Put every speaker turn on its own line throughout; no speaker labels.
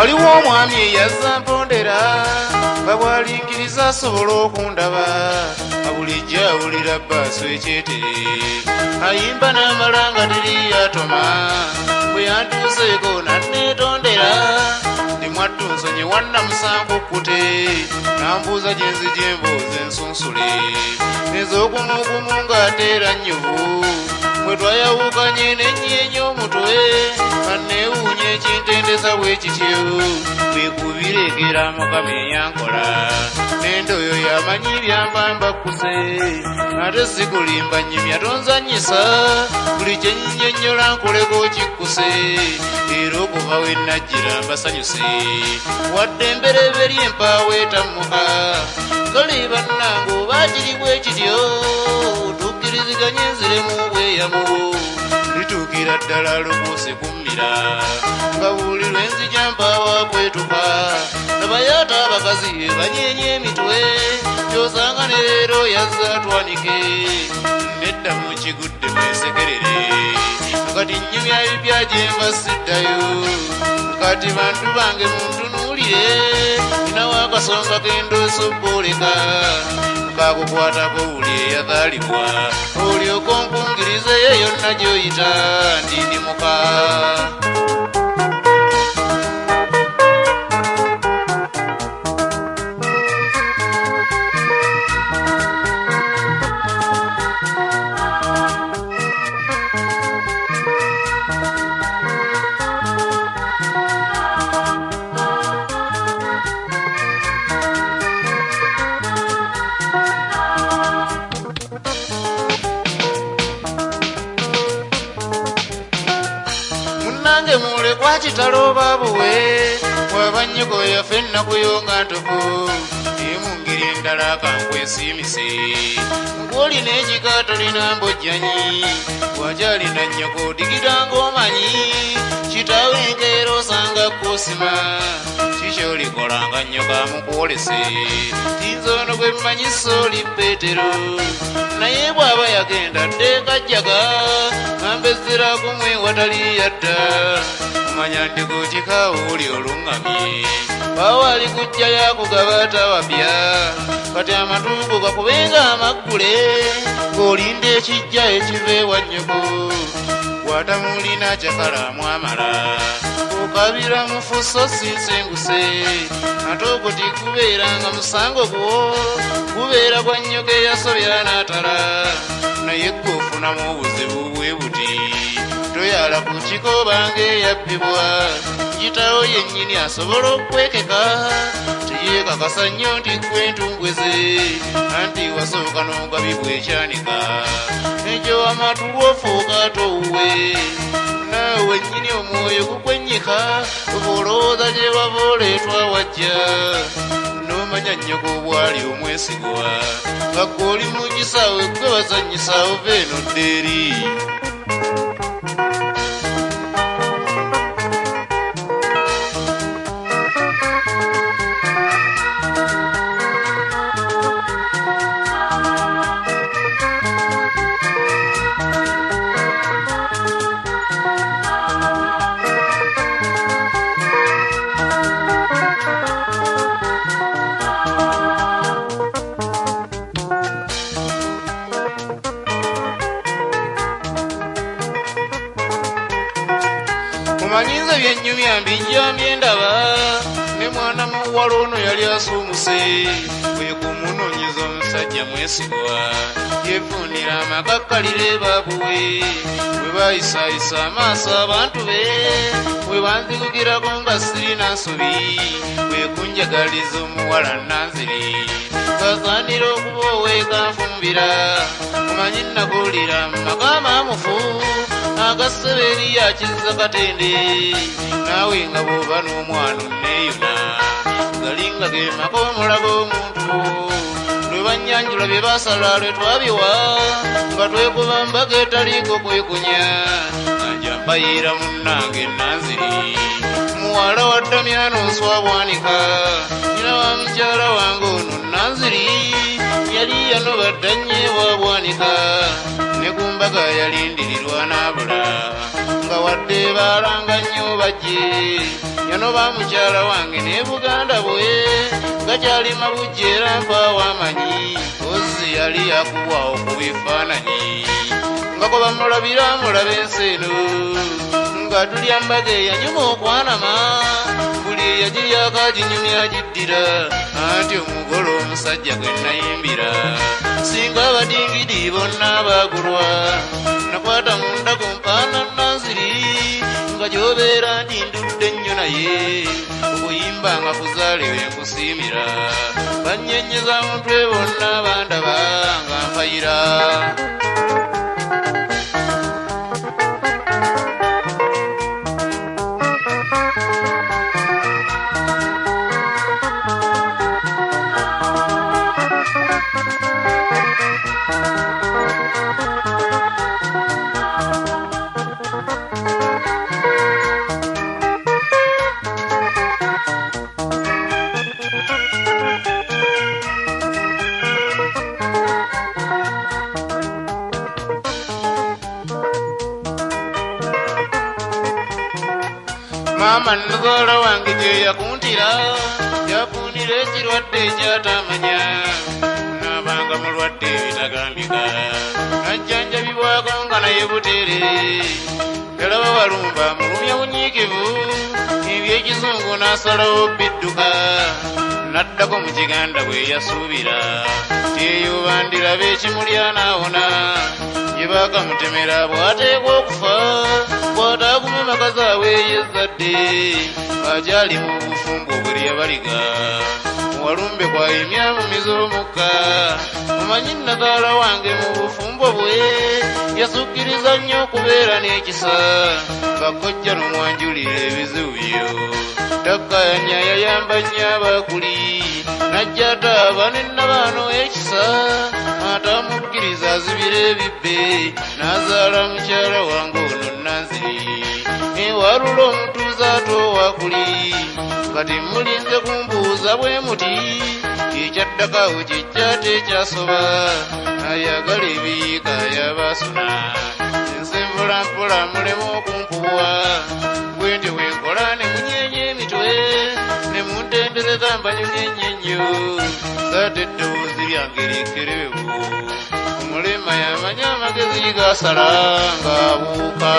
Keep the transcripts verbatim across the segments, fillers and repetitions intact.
waliwo omwami eyazza mpondera nga bw'alingiriza asobola okundaba abulijjo awulira bbaaso ekyetere ayimba n'amala nga teri yatoma bwe yantuuseeko nanneetondera ndi mwattu nsonyi wanna musango kkute nambuuza gye nzija emboozi ensunsule ez'okumukumu ng'ateera nnyuvu bwe twayawukanye n'ennyeenya omutwe kanneewuunya ekintendeza bwe kityo bwekubiregera mukama eyankola n'endoyo yamanyi byampamba kkuse ate sikulimba nnyimya tonzanyisa buli kye nnyonnyola nkoleko kikkuse era okuva we najjira mbasanyuse wadde embereberi empaawo etammuka kale bannange oba kiri bwe kityo tukkiriziganye enziremu bweyamu lituukira ddala lubuuse kummira nga buli lwenzija mpaawa kwetuka nabayaata abakazi banyeenya emitwe kyosanga ne leero yazza twanike nedda mu kigudde mwesekerere kati nnyumya ebipya gye nva siddayo kati bantu bange muntunuulire ninawo akasonga k'endooso booleka kakukwatako buli eyazaalibwa olyoka onkungirizeyo yonna gy'oyita ndindimuka nange mule kwa kitalo babuwe wabanyiko yaffe nnakuyonga ntofu emungeri endala kankwesiimise ng'oli n'ekika tolina mbojjanyi wakyalina nnyoko digitanga omanyi kitaawe enkeera osanga kusima kikyolikolanga nnyoka mukwolese tinzoono gwe mmanyisa oli Peetero naye bw'aba yagenda ddekajjaga ngambezera kumwe watali yadda manya ndigo kikawo oli oluŋŋamye bawali kujja yakugaba atawapya kati amatuugo gakubenga amaggule ng'olinda ekijja ekiva ewa nnyoko bw'atamulina kyakalamu amala okabira mufuso sinsenguse ate ogwo tikubeeranga musango gwo gubeera gwa nnyoka eyasobya n'atala naye gwe ofunamu obuzibu bwe buti toyala ku kiko bange eyabbibwa njitawo yennyini asobola okwekeka teyeekakasa nnyo nti gwe ntungweze anti wasooka n'ogabibwa ekyanika ekyo amatu ofuuka towuwe naawe nnyini omwoyo gukwennyika obolowooza gye wava oleetwa wajja n'omanya nnyoko obwali omwesigwa nga gwe oli mu kisaawe gwe bazannyisa ova eno ddeeri manyinza byennyumya mbijjambye ndaba ne mwana muwala ono yali asuumuse bwe kumunoonyeza omusajja mwesigwa yeefunira amakakkalire babuwe bwe bayisaayisa amaaso abantu be bwe banzigugirako nga sirina nsobi bwe kunjagaliza omuwala nanziri gasaanira okuba oweekanfumbira omanyi nnakuwulira maka maamufu agaseberi yakizza katende naawe nga bw'oba n'omwana onneeyuna galinga ge maka omulaga omuntu lwe bannyanjula bye baasala lwe twabiwa nga twekuba mbaga etaliiko kwekunya nga nja mbayiira munnange nanziri muwala wa Damyano nswabwanika nyina wa mukyala wange ono nanziri yali yanobadda nnyo ewa bwanika ne ku mbaga yalindirirwa n'abula nga wadde balanga nnyo bajje yanoba mukyala wange ne Buganda bwe gakyali mabujje era mpaawo amanyi ozi yali yakubwawo ku bifaananyi nga ko bamulabira mulabe ensi eno nga tulya mbaga eyanyuma okwanama buli eyagiryako aginyumya agiddira anti omugole omusajja gwe nayimbira singa abadingidi bonna bagulwa nakwata munda ku mpaana Nanziri nga gyobeera ndi ndudde nnyo naye okuyimba nga kuzaale we nkusiimira bannyennyeza mutwe bonna bandaba nga mpayira Mama nzala wange gye yakuntira yafunira ekirwadde ekyatamanya nabanga mulwadde bitagambika najjanjabibwako nga naye butere yalaba walumba mulumya bunyiikivu ebyekizungu n'asalawo bidduka naddako mu Kiganda bwe yasuubira teyo bandiraba ekimuli anaawona gye baakamutemera bw'ateekwa okufa bw'ataagume makazaawe yezzadde akyali mu bufumbo bwe lyabaliga muwalumbe kwayimya mu miz'omukka mumanyi nnazaala wange mu bufumbo bwe yasukkiriza nnyo okubeera n'ekisa bakojja n'omwanjulira ebizibu byo takkayanya yayamba nnyo abakuli najja ataaba ne nnabaano ekisa atamukkiriza azibira ebibbe n'azaala mukyala wange ono Nanziri ewalula omutuuza atoowakuli kati mulinze kumbuuza bwe muti ekyaddakawo kijja tekyasoba ayagala ebiyiga yabasuna nze mpola mpola mulemu okumpuwa bwe nti bwenkola ne munyeenya emitwe ne muntendereza mbanyumyenye nnyo saate eddoboozi lyange likkerebebu omulema yamanya amagezi gasala ng'abuuka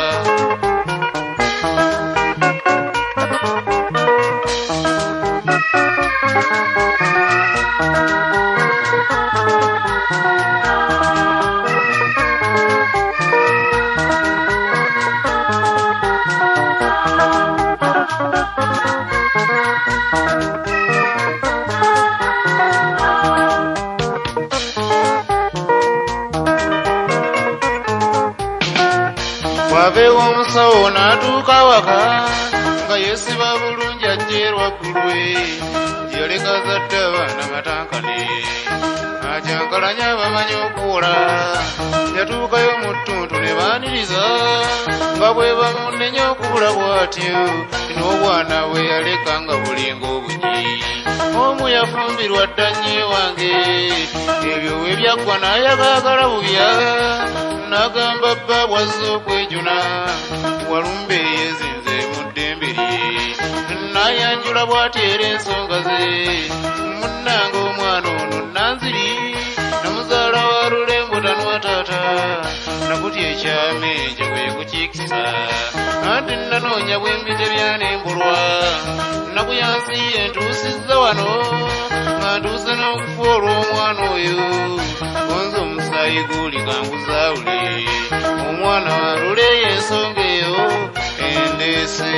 wabeewo omusawo n'atuuka waka nga yeesiba bulungi ajjeerwa ggulwe gyeyaleka zadde abaana batankane akyankalanya abamanyi okuwola yatuukayo mu ttuntu ne baaniriza nga bwe bamunenya okubula bw'atyo n'obwana bwe yaleka nga bulinga obugi omu yafumbirwa dda nnyo wange ebyo we byaggwa n'ayagaagala bubya n'agamba bba bwazze okwejuna walumbe yezinze mu ddembe lye n'ayanjula bw'ateera ensonga ze munnanga omwana ono Nanziri namuzaala wa lulembo tanwa taata nakutya ekyame ekyo bwe kukiikisa anti nanoonya bwe mbite byanembulwa nakuyansi entuusizza wano nga ntuuse n'okufa olw'omwana oyo onze omusaayi guuli kanguzaawule omwana wa luleeyo ensonga eyo endeese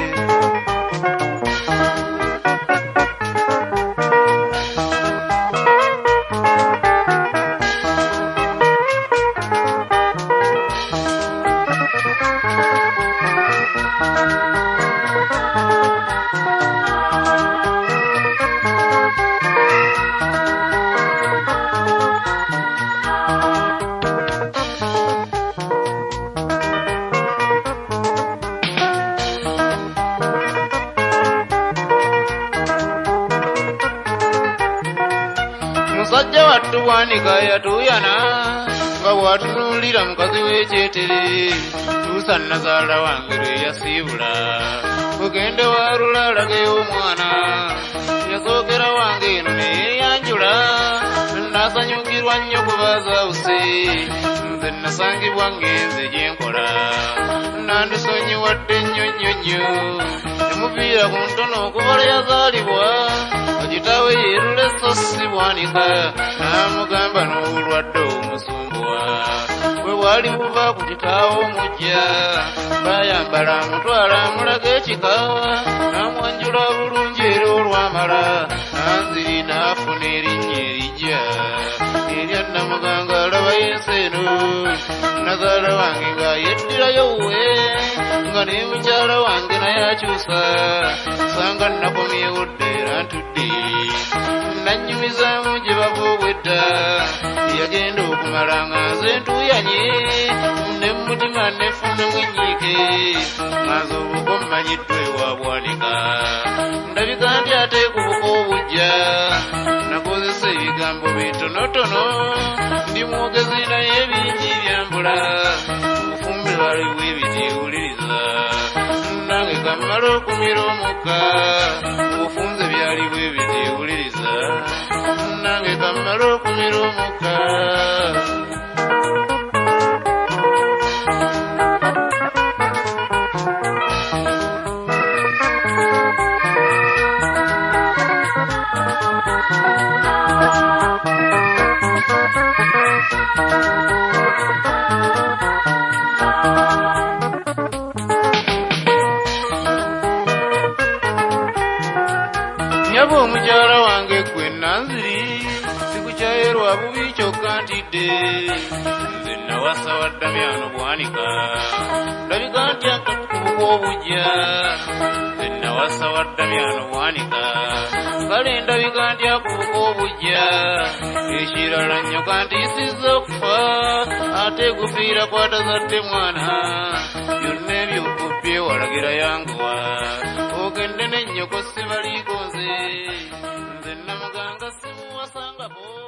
musajja wattuwanika yatuyana nga bw'atunuulira mukazi w'ekyetere tuusa nazaala wange lwe yasiibula bugende warula alagayo omwana yasookera wange eno neyeyanjula nasanyukirwa nnyo kubazaawuse nze nasangibwa ngenze gyenkola nandisonyiwadde nnyo nnyo nnyo nemuviira ku ntono okuvala yazaalibwa okitaawe yeerula so si bwanika n'amugamba n'obulwadde omusumbuwa bwe bwali buva ku kitaawo omujja bayambala amutwala amulaga ekika n'amwanjula bulungi era olwamala nanziri n'afuna erinnya erijja erya namuganga alaba yensi eno nazaala wange nga yeddirayo we nga ne mukyala wange naye akyusa sanga nakomyewo dda era ntudde nannyumizaamu gye bava obwedda yagenda okumala nga nze ntuyanye ne mutima nefunemu ennyiike nga nze obuko mmanyiddwa ewabwanika ndabika nti ate ku buko obujja nakozesa ebigambo bitonotono ndi mwogezi naye bingi byambula obufumbe baliwo ebitiwuliriza nange kammala okumira omukka obufunze byaliwo ebitiwuliriza nange kammala okumira omukka nyaba omukyala wange gwe nanziri sikukyayerwa bubi kyokka ntidde nze nawasa waddamyano bwanika ndabika nti akakubuka obujja nze nawasa waddamyano bwanika kale ndabika nti akubuka obujja ekirala nnyo kantiyisizza okufa ate gufiira kwatazadde mwana byonna ebyokubbye walagira yanguwa ogende n'ennyoko sibaliiko nze nze namuganga simuwasangako